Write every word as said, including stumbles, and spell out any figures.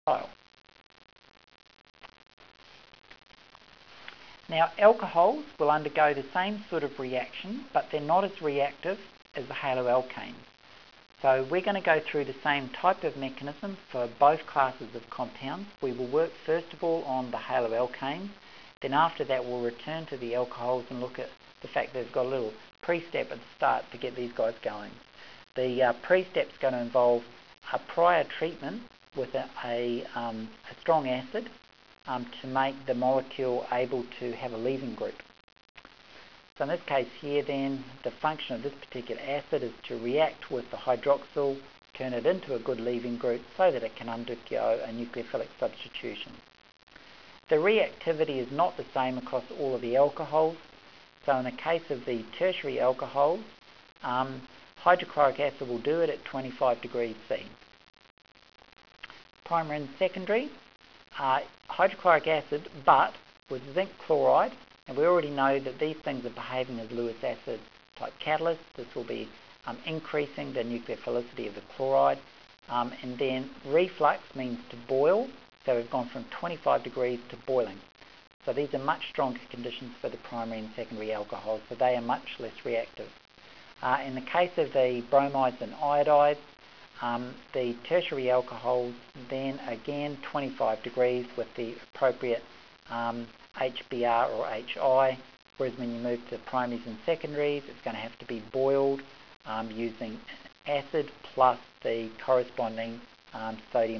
style. Now, alcohols will undergo the same sort of reaction, but they're not as reactive as the haloalkanes. So we're going to go through the same type of mechanism for both classes of compounds. We will work first of all on the haloalkanes, then after that we'll return to the alcohols and look at the fact that they've got a little pre-step at the start to get these guys going. The uh, pre-step is going to involve a prior treatment with a, a, um, a strong acid um, to make the molecule able to have a leaving group. So in this case here then, the function of this particular acid is to react with the hydroxyl, turn it into a good leaving group so that it can undergo a nucleophilic substitution. The reactivity is not the same across all of the alcohols. So in the case of the tertiary alcohols, um, hydrochloric acid will do it at twenty-five degrees C. Primary and secondary, uh, hydrochloric acid, but with zinc chloride, and we already know that these things are behaving as Lewis acid type catalysts. This will be um, increasing the nucleophilicity of the chloride. Um, and then reflux means to boil, so we've gone from twenty-five degrees to boiling. So these are much stronger conditions for the primary and secondary alcohols, so they are much less reactive. Uh, in the case of the bromides and iodides, um, the tertiary alcohols, then again twenty-five degrees with the appropriate um, H B r or H I, whereas when you move to primaries and secondaries, it's going to have to be boiled um, using acid plus the corresponding um, sodium